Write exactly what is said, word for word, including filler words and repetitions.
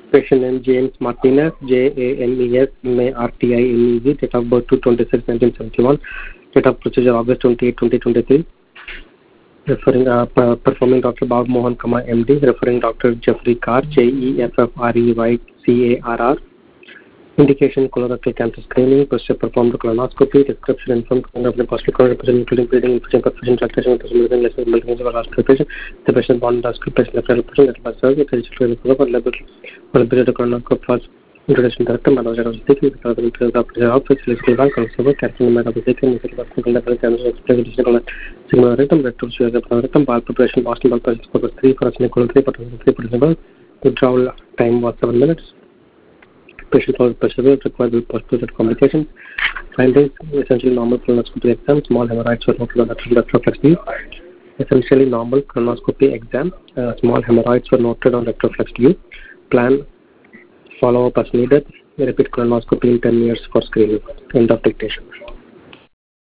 Patient name James Martinez, J A M E S M A R T I N E Z, date of birth two twenty-six nineteen seventy-one, date of procedure August twenty-eighth twenty twenty-three. Referring uh, performing Doctor Bob Mohan Kama M D, referring Doctor Jeffrey Carr, J E F F R E Y C A R R. Indication colorectal cancer screening, procedure performed colonoscopy, description informed of the possible repression including bleeding, infection, perfusion, calculation, medicine, lesson, building, or hospital patient. The patient bond hospital patient left patient that was surgery, digital recovery, level, or the period of colonoscopy introduction director, manage of the taking, the other interest of the office, listed bank, consumer, captain, matter of the taking, the clinical level, cancer, explanation, signal rectum, rectum, sugar, rectum, ball preparation, Boston, ball preparation, focus three, for a cynical three, but three percent. Withdrawal time was seven minutes. Patient was persevered, required with postoperative complications. Findings: essentially normal colonoscopy exam, small hemorrhoids were noted on lateral retroflex view. Essentially normal colonoscopy exam, uh, small hemorrhoids were noted on retroflex view. Plan follow-up as needed. Repeat colonoscopy in ten years for screening. End of dictation.